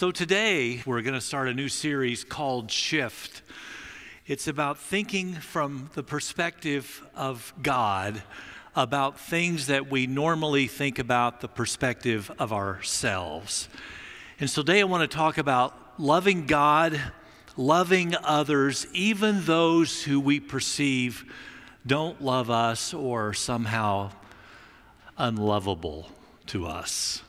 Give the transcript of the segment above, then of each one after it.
So today we're going to start a new series called Shift. It's about thinking from the perspective of God about things that we normally think about the perspective of ourselves. And so today I want to talk about loving God, loving others, even those who we perceive don't love us or are somehow unlovable to us.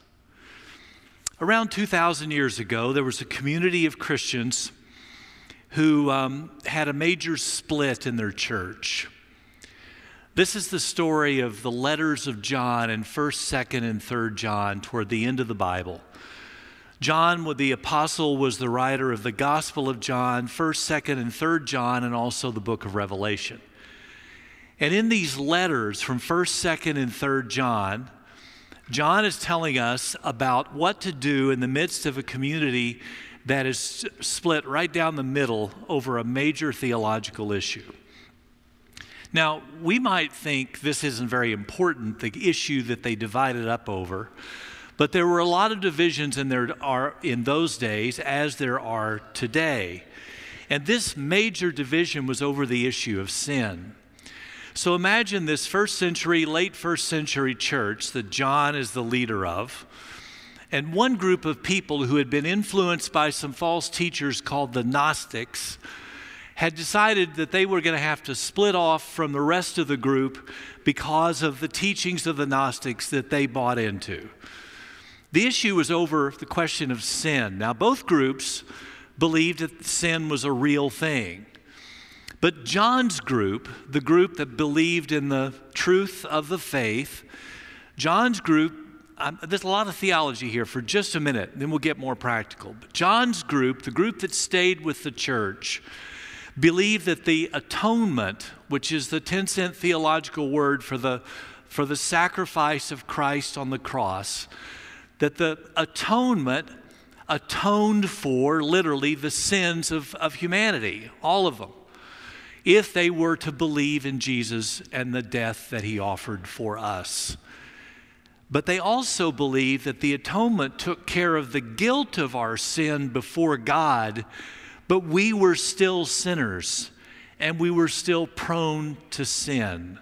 Around 2,000 years ago, there was a community of Christians who had a major split in their church. This is the story of the letters of John in 1st, 2nd, and 3rd John toward the end of the Bible. John, the apostle, was the writer of the Gospel of John, 1st, 2nd, and 3rd John, and also the book of Revelation. And in these letters from 1st, 2nd, and 3rd John, John is telling us about what to do in the midst of a community that is split right down the middle over a major theological issue. Now, we might think this isn't very important, the issue that they divided up over, but there were a lot of divisions in those days as there are today. And this major division was over the issue of sin. So imagine this late first century church that John is the leader of, and one group of people who had been influenced by some false teachers called the Gnostics had decided that they were going to have to split off from the rest of the group because of the teachings of the Gnostics that they bought into. The issue was over the question of sin. Now, both groups believed that sin was a real thing. But John's group, the group that believed in the truth of the faith, John's group, there's a lot of theology here for just a minute, then we'll get more practical. But John's group, the group that stayed with the church, believed that the atonement, which is the 10-cent theological word for the sacrifice of Christ on the cross, that the atonement atoned for literally the sins of humanity, all of them, if they were to believe in Jesus and the death that he offered for us. But they also believed that the atonement took care of the guilt of our sin before God, but we were still sinners and we were still prone to sin.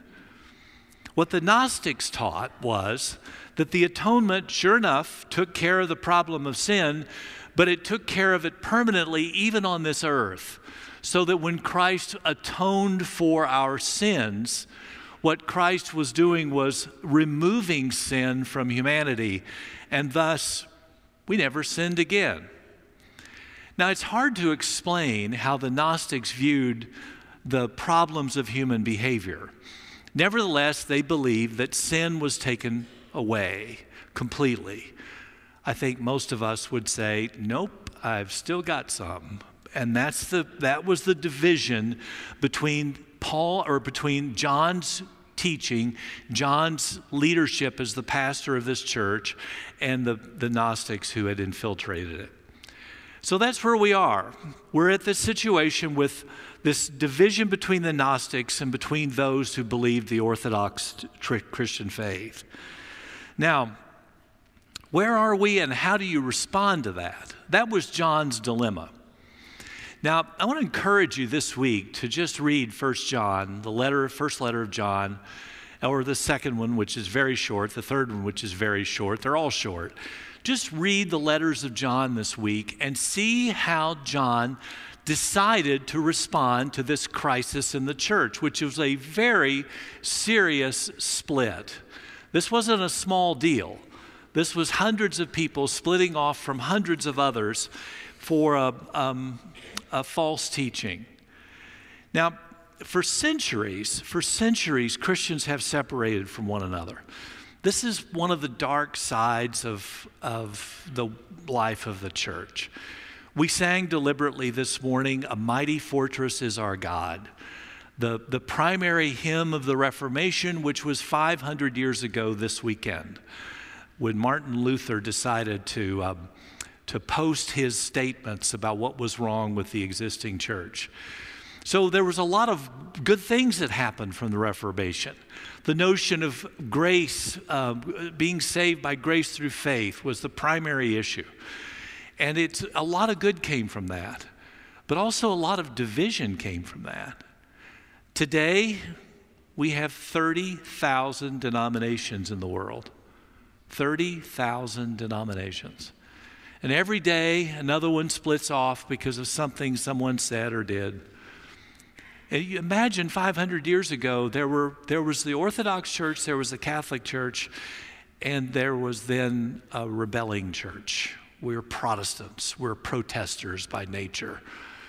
What the Gnostics taught was that the atonement, sure enough, took care of the problem of sin, but it took care of it permanently even on this earth. So that when Christ atoned for our sins, what Christ was doing was removing sin from humanity, and thus we never sinned again. Now, it's hard to explain how the Gnostics viewed the problems of human behavior. Nevertheless, they believed that sin was taken away completely. I think most of us would say, nope, I've still got some. And that was the division between John's teaching, John's leadership as the pastor of this church, and the Gnostics who had infiltrated it. So that's where we are. We're at this situation with this division between the Gnostics and between those who believe the Orthodox Christian faith. Now, where are we and how do you respond to that? That was John's dilemma. Now, I want to encourage you this week to just read 1 John, the first letter of John, or the second one, which is very short, the third one, which is very short. They're all short. Just read the letters of John this week and see how John decided to respond to this crisis in the church, which was a very serious split. This wasn't a small deal. This was hundreds of people splitting off from hundreds of others for a false teaching. Now, for centuries, Christians have separated from one another. This is one of the dark sides of the life of the church. We sang deliberately this morning, "A Mighty Fortress is Our God." The primary hymn of the Reformation, which was 500 years ago this weekend, when Martin Luther decided to post his statements about what was wrong with the existing church. So there was a lot of good things that happened from the Reformation. The notion of grace, being saved by grace through faith, was the primary issue. And a lot of good came from that, but also a lot of division came from that. Today, we have 30,000 denominations in the world. 30,000 denominations. And every day, another one splits off because of something someone said or did. And you imagine 500 years ago, there was the Orthodox Church, there was the Catholic Church, and there was then a rebelling church. We're Protestants. We're protesters by nature.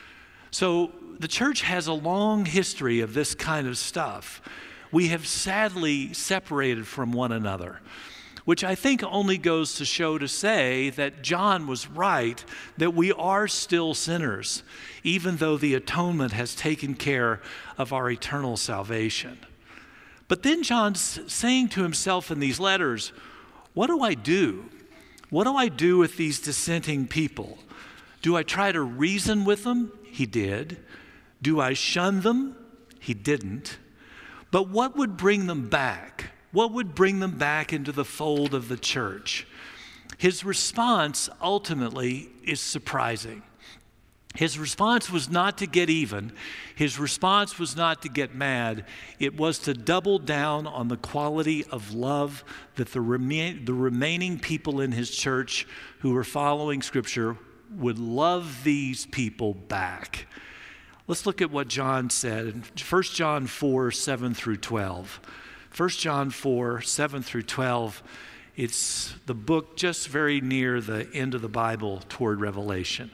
So the church has a long history of this kind of stuff. We have sadly separated from one another, which I think only goes to show to say that John was right, that we are still sinners, even though the atonement has taken care of our eternal salvation. But then John's saying to himself in these letters, what do I do? What do I do with these dissenting people? Do I try to reason with them? He did. Do I shun them? He didn't. But what would bring them back? What would bring them back into the fold of the church? His response ultimately is surprising. His response was not to get even. His response was not to get mad. It was to double down on the quality of love that the remaining people in his church who were following Scripture would love these people back. Let's look at what John said in 1 John 4, 7 through 12. 1 John 4, 7 through 12, it's the book just very near the end of the Bible toward Revelation.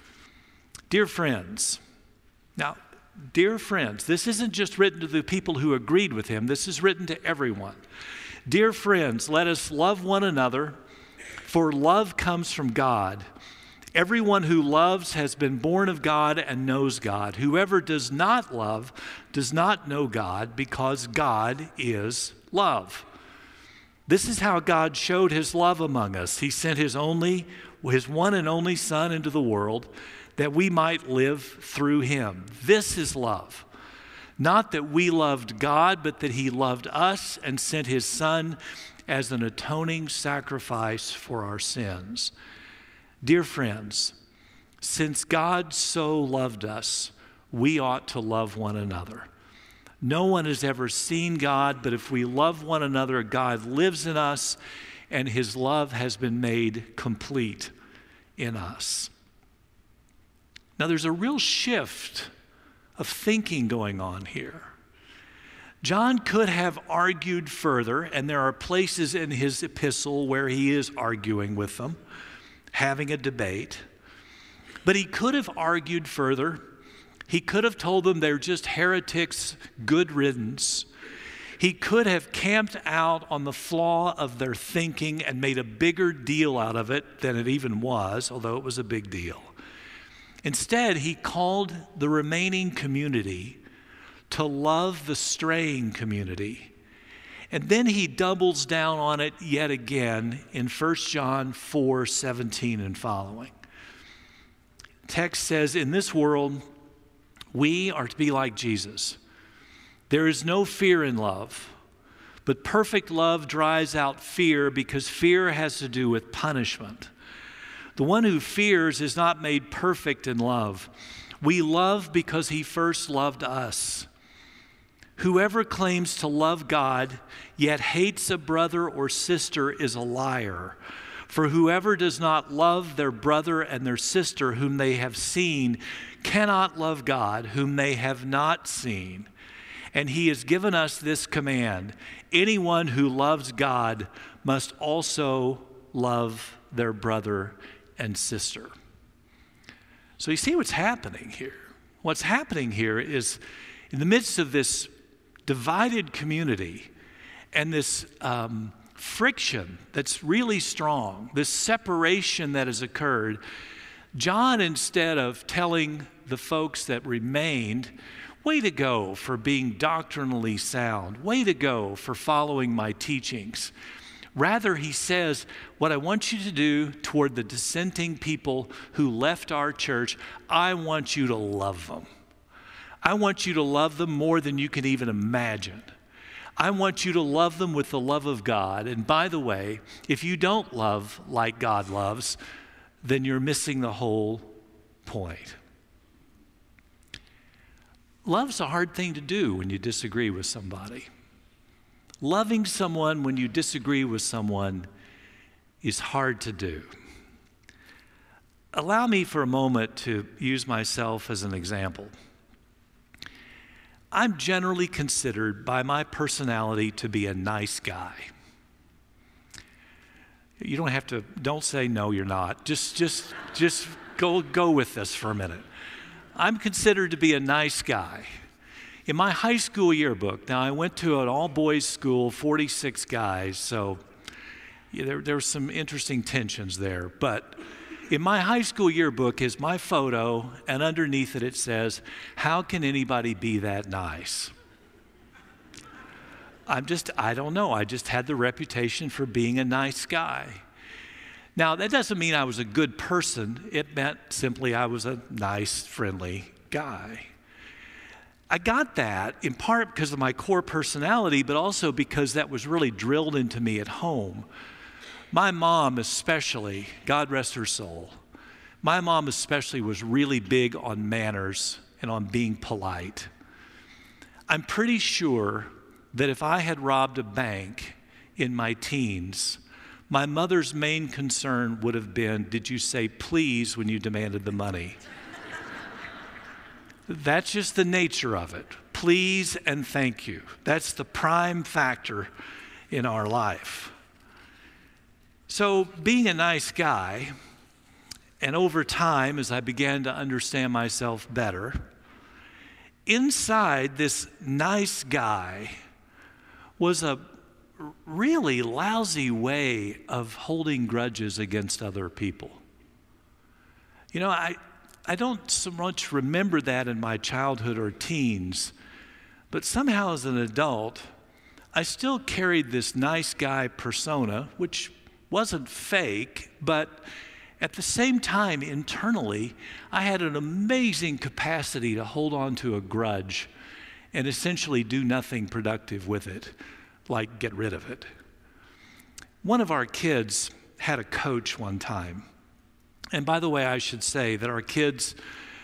Dear friends, now, dear friends, this isn't just written to the people who agreed with him. This is written to everyone. Dear friends, let us love one another, for love comes from God. Everyone who loves has been born of God and knows God. Whoever does not love does not know God, because God is love. This is how God showed his love among us. He sent his one and only Son into the world that we might live through him. This is love. Not that we loved God, but that he loved us and sent his Son as an atoning sacrifice for our sins. Dear friends, since God so loved us, we ought to love one another. No one has ever seen God, but if we love one another, God lives in us, and his love has been made complete in us. Now, there's a real shift of thinking going on here. John could have argued further, and there are places in his epistle where he is arguing with them, having a debate. But he could have argued further. He could have told them they're just heretics, good riddance. He could have camped out on the flaw of their thinking and made a bigger deal out of it than it even was, although it was a big deal. Instead, he called the remaining community to love the straying community. And then he doubles down on it yet again in 1 John 4, 17 and following. Text says, in this world, we are to be like Jesus. There is no fear in love, but perfect love drives out fear, because fear has to do with punishment. The one who fears is not made perfect in love. We love because he first loved us. Whoever claims to love God, yet hates a brother or sister, is a liar. For whoever does not love their brother and their sister whom they have seen cannot love God whom they have not seen. And he has given us this command: anyone who loves God must also love their brother and sister. So you see what's happening here. What's happening here is, in the midst of this divided community and this friction that's really strong, this separation that has occurred, John, instead of telling the folks that remained, way to go for being doctrinally sound, way to go for following my teachings, rather he says, what I want you to do toward the dissenting people who left our church, I want you to love them. I want you to love them more than you can even imagine. I want you to love them with the love of God. And by the way, if you don't love like God loves, then you're missing the whole point. Love's a hard thing to do when you disagree with somebody. Loving someone when you disagree with someone is hard to do. Allow me for a moment to use myself as an example. I'm generally considered by my personality to be a nice guy. You don't say no, you're not. Just go with this for a minute. I'm considered to be a nice guy. In my high school yearbook, now I went to an all-boys school, 46 guys, so there were some interesting tensions there. But in my high school yearbook is my photo, and underneath it says, "How can anybody be that nice?" I don't know. I just had the reputation for being a nice guy. Now, that doesn't mean I was a good person. It meant simply I was a nice, friendly guy. I got that in part because of my core personality, but also because that was really drilled into me at home. My mom especially, God rest her soul, my mom especially was really big on manners and on being polite. I'm pretty sure that if I had robbed a bank in my teens, my mother's main concern would have been, did you say please when you demanded the money? That's just the nature of it. Please and thank you. That's the prime factor in our life. So being a nice guy, and over time as I began to understand myself better, inside this nice guy was a really lousy way of holding grudges against other people. You know, I don't so much remember that in my childhood or teens, but somehow as an adult, I still carried this nice guy persona, which wasn't fake, but at the same time, internally, I had an amazing capacity to hold on to a grudge and essentially do nothing productive with it, like get rid of it. One of our kids had a coach one time. And by the way, I should say that our kids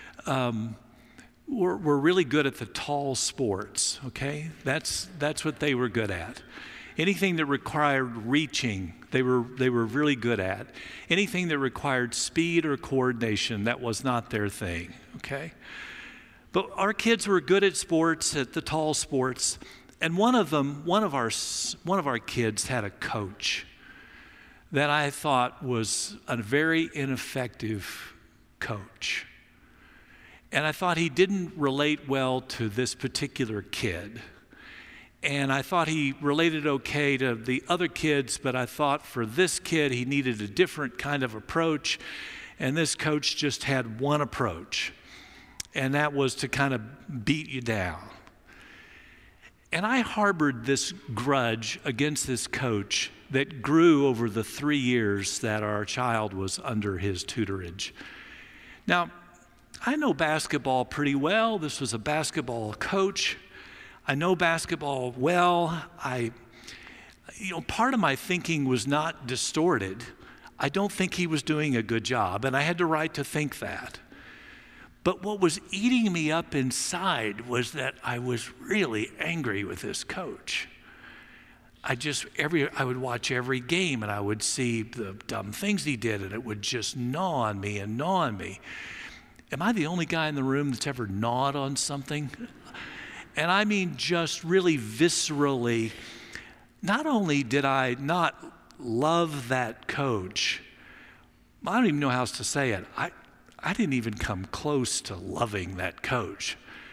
were really good at the tall sports, okay? That's what they were good at. Anything that required reaching, they were really good at. Anything that required speed or coordination, that was not their thing, okay? But our kids were good at sports, at the tall sports, and one of our kids had a coach that I thought was a very ineffective coach. And I thought he didn't relate well to this particular kid. And I thought he related okay to the other kids, but I thought for this kid he needed a different kind of approach. And this coach just had one approach, and that was to kind of beat you down. And I harbored this grudge against this coach that grew over the 3 years that our child was under his tutorage. Now, I know basketball pretty well. This was a basketball coach. I know basketball well. Part of my thinking was not distorted. I don't think he was doing a good job, and I had the right to think that. But what was eating me up inside was that I was really angry with this coach. I would watch every game and I would see the dumb things he did, and it would just gnaw on me and gnaw on me. Am I the only guy in the room that's ever gnawed on something? And I mean just really viscerally. Not only did I not love that coach, I don't even know how else to say it. I didn't even come close to loving that coach.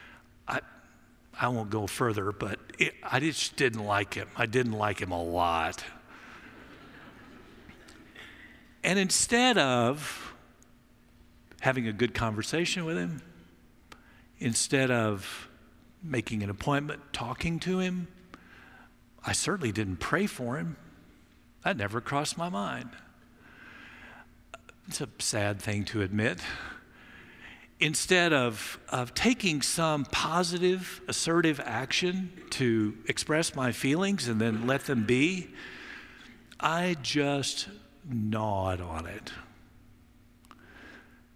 I won't go further, but I just didn't like him. I didn't like him a lot. And instead of having a good conversation with him, instead of making an appointment, talking to him, I certainly didn't pray for him. That never crossed my mind. It's a sad thing to admit. Instead of taking some positive, assertive action to express my feelings and then let them be, I just gnawed on it.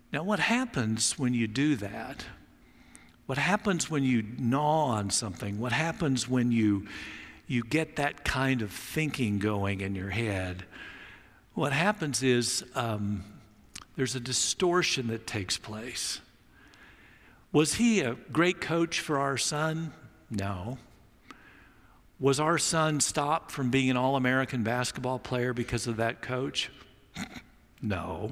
Now, what happens when you do that? What happens when you gnaw on something? What happens when you get that kind of thinking going in your head? What happens is there's a distortion that takes place. Was he a great coach for our son? No. Was our son stopped from being an All-American basketball player because of that coach? No.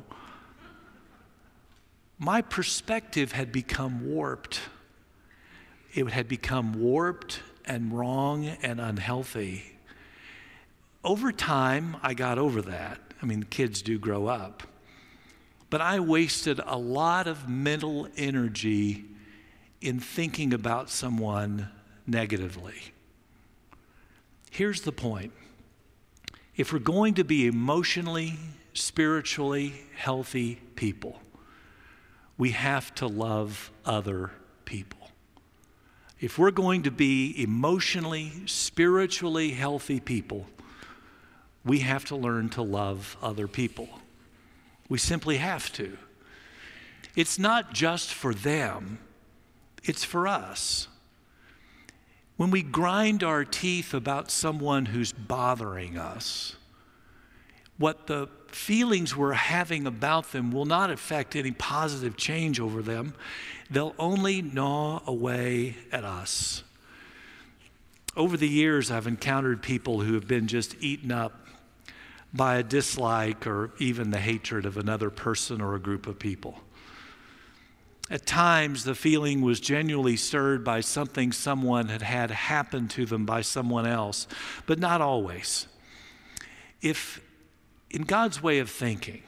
My perspective had become warped. It had become warped and wrong and unhealthy. Over time, I got over that. I mean, kids do grow up. But I wasted a lot of mental energy in thinking about someone negatively. Here's the point. If we're going to be emotionally, spiritually healthy people, we have to love other people. If we're going to be emotionally, spiritually healthy people, we have to learn to love other people. We simply have to. It's not just for them, it's for us. When we grind our teeth about someone who's bothering us, what the feelings we're having about them will not affect any positive change over them. They'll only gnaw away at us. Over the years, I've encountered people who have been just eaten up by a dislike or even the hatred of another person or a group of people. At times, the feeling was genuinely stirred by something someone had happen to them by someone else, but not always. If in God's way of thinking,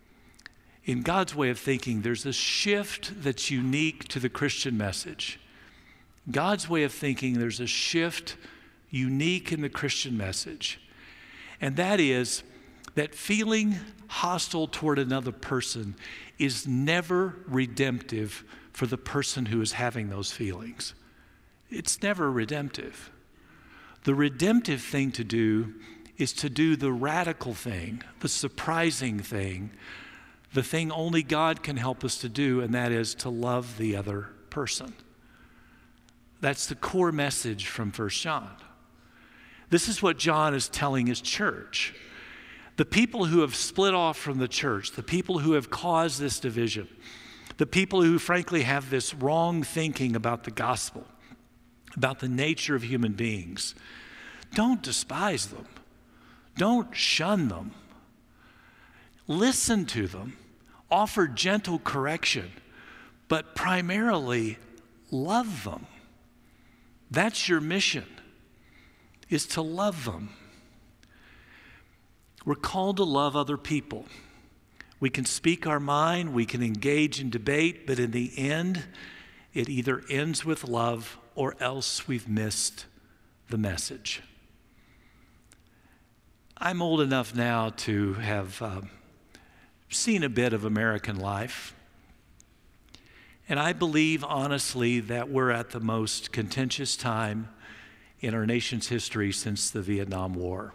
there's a shift that's unique to the Christian message. God's way of thinking, there's a shift unique in the Christian message. And that is that feeling hostile toward another person is never redemptive for the person who is having those feelings. It's never redemptive. The redemptive thing to do is to do the radical thing, the surprising thing, the thing only God can help us to do, and that is to love the other person. That's the core message from 1 John. This is what John is telling his church. The people who have split off from the church, the people who have caused this division, the people who frankly have this wrong thinking about the gospel, about the nature of human beings, don't despise them. Don't shun them. Listen to them. Offer gentle correction, but primarily love them. That's your mission, is to love them. We're called to love other people. We can speak our mind, we can engage in debate, but in the end, it either ends with love or else we've missed the message. I'm old enough now to have seen a bit of American life. And I believe, honestly, that we're at the most contentious time in our nation's history since the Vietnam War.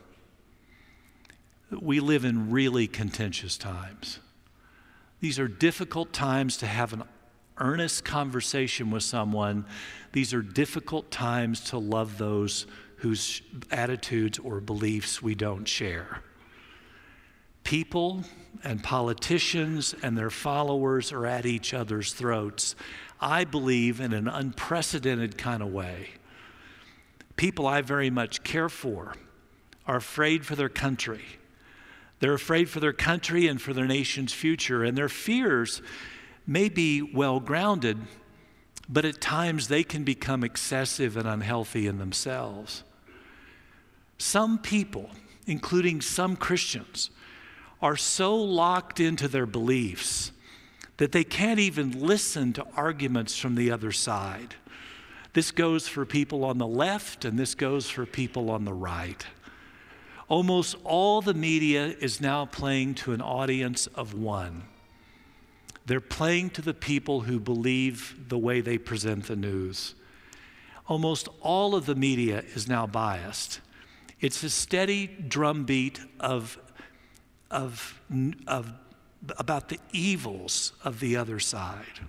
We live in really contentious times. These are difficult times to have an earnest conversation with someone. These are difficult times to love those whose attitudes or beliefs we don't share. People and politicians and their followers are at each other's throats, I believe, in an unprecedented kind of way. People I very much care for are afraid for their country. They're afraid for their country and for their nation's future, and their fears may be well-grounded, but at times they can become excessive and unhealthy in themselves. Some people, including some Christians, are so locked into their beliefs that they can't even listen to arguments from the other side. This goes for people on the left, and this goes for people on the right. Almost all the media is now playing to an audience of one. They're playing to the people who believe the way they present the news. Almost all of the media is now biased. It's a steady drumbeat of about the evils of the other side.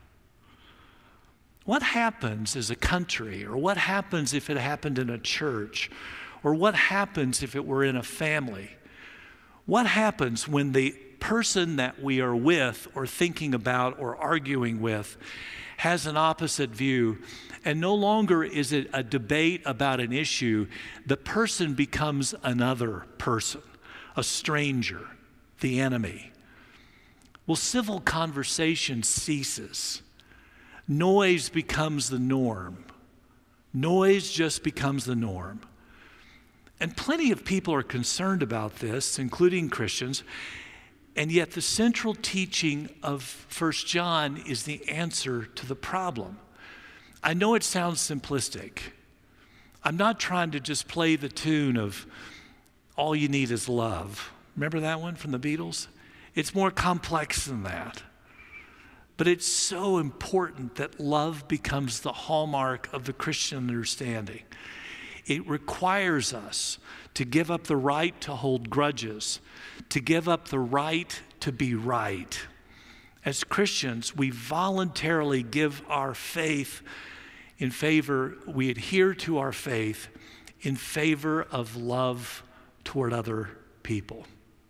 What happens as a country, or what happens if it happened in a church, or what happens if it were in a family? What happens when the person that we are with or thinking about or arguing with has an opposite view, and no longer is it a debate about an issue, the person becomes another person, a stranger, the enemy? Well, civil conversation ceases. Noise becomes the norm. Noise just becomes the norm. And plenty of people are concerned about this, including Christians, and yet the central teaching of 1 John is the answer to the problem. I know it sounds simplistic. I'm not trying to just play the tune of all you need is love. Remember that one from the Beatles? It's more complex than that. But it's so important that love becomes the hallmark of the Christian understanding. It requires us to give up the right to hold grudges, to give up the right to be right. As Christians, we voluntarily give our faith in favor, we adhere to our faith in favor of love toward other people.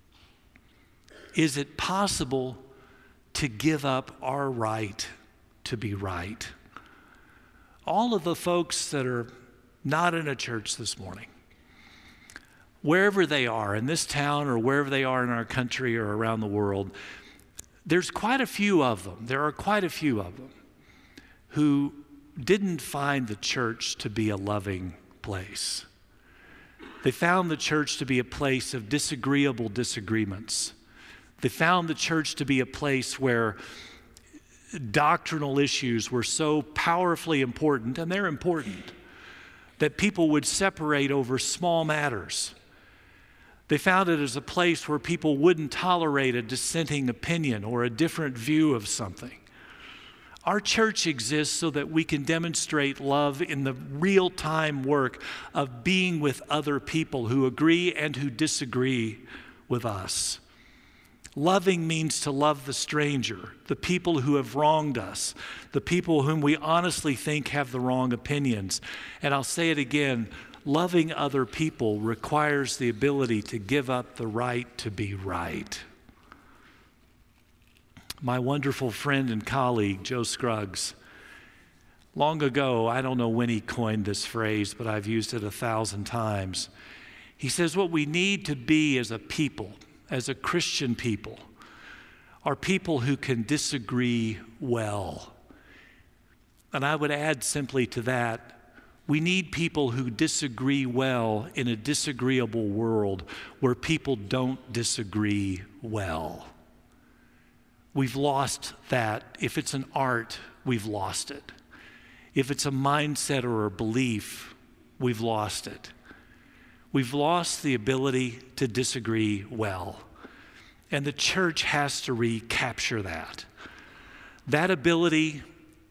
Is it possible to give up our right to be right? All of the folks that are not in a church this morning, wherever they are in this town or wherever they are in our country or around the world, there's quite a few of them. There are quite a few of them who didn't find the church to be a loving place. They found the church to be a place of disagreeable disagreements. They found the church to be a place where doctrinal issues were so powerfully important, and they're important, that people would separate over small matters. They found it as a place where people wouldn't tolerate a dissenting opinion or a different view of something. Our church exists so that we can demonstrate love in the real-time work of being with other people who agree and who disagree with us. Loving means to love the stranger, the people who have wronged us, the people whom we honestly think have the wrong opinions. And I'll say it again, loving other people requires the ability to give up the right to be right. My wonderful friend and colleague, Joe Scruggs, long ago, I don't know when he coined this phrase, but I've used it 1,000 times. He says what we need to be as a people, as a Christian people, are people who can disagree well. And I would add simply to that, we need people who disagree well in a disagreeable world where people don't disagree well. We've lost that. If it's an art, we've lost it. If it's a mindset or a belief, we've lost it. We've lost the ability to disagree well. And the church has to recapture that. That ability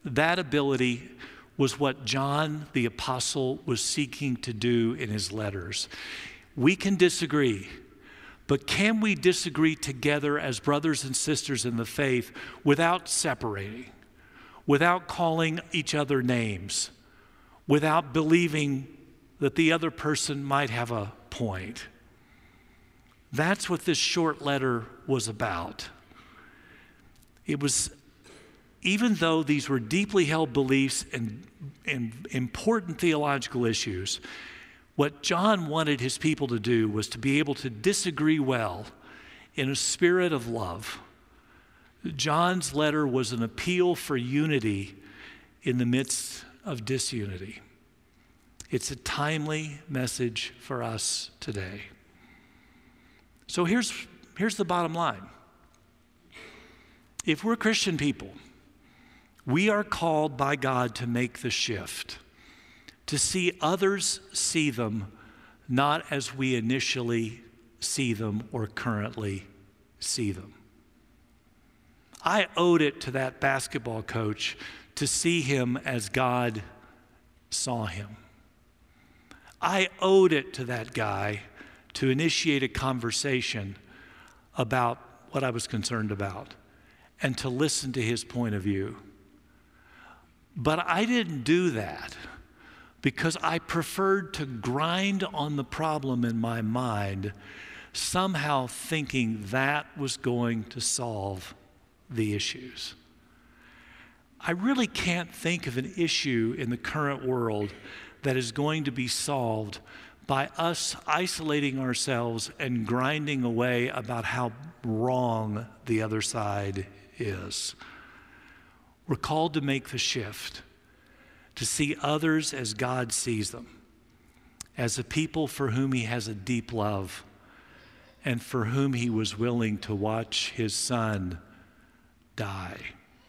was what John the Apostle was seeking to do in his letters. We can disagree, but can we disagree together as brothers and sisters in the faith without separating, without calling each other names, without believing that the other person might have a point? That's what this short letter was about. It was, even though these were deeply held beliefs and important theological issues, what John wanted his people to do was to be able to disagree well in a spirit of love. John's letter was an appeal for unity in the midst of disunity. It's a timely message for us today. So here's the bottom line. If we're Christian people, we are called by God to make the shift, to see others see them not as we initially see them or currently see them. I owed it to that basketball coach to see him as God saw him. I owed it to that guy to initiate a conversation about what I was concerned about and to listen to his point of view. But I didn't do that because I preferred to grind on the problem in my mind, somehow thinking that was going to solve the issues. I really can't think of an issue in the current world that is going to be solved by us isolating ourselves and grinding away about how wrong the other side is. We're called to make the shift, to see others as God sees them, as a people for whom he has a deep love and for whom he was willing to watch his son die.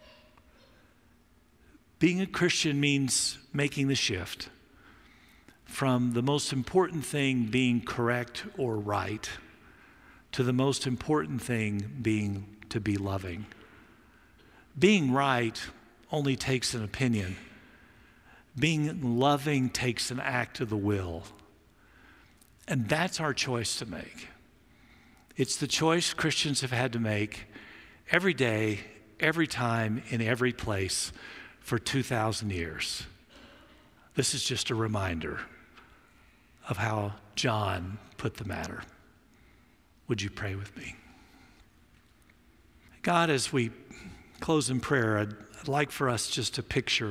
Being a Christian means making the shift from the most important thing being correct or right to the most important thing being to be loving. Being right only takes an opinion. Being loving takes an act of the will. And that's our choice to make. It's the choice Christians have had to make every day, every time, in every place for 2,000 years. This is just a reminder of how John put the matter. Would you pray with me? God, as we close in prayer, I'd like for us just to picture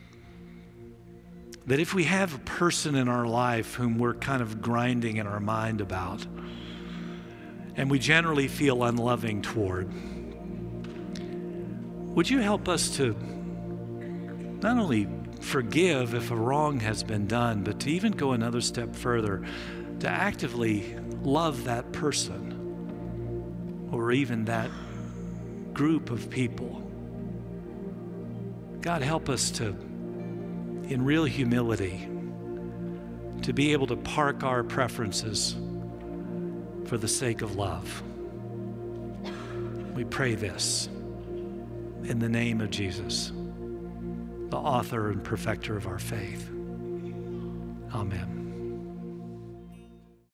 that if we have a person in our life whom we're kind of grinding in our mind about, and we generally feel unloving toward, would you help us to not only forgive if a wrong has been done, but to even go another step further, to actively love that person or even that group of people. God, help us to, in real humility, to be able to park our preferences for the sake of love. We pray this in the name of Jesus, the author and perfecter of our faith. Amen.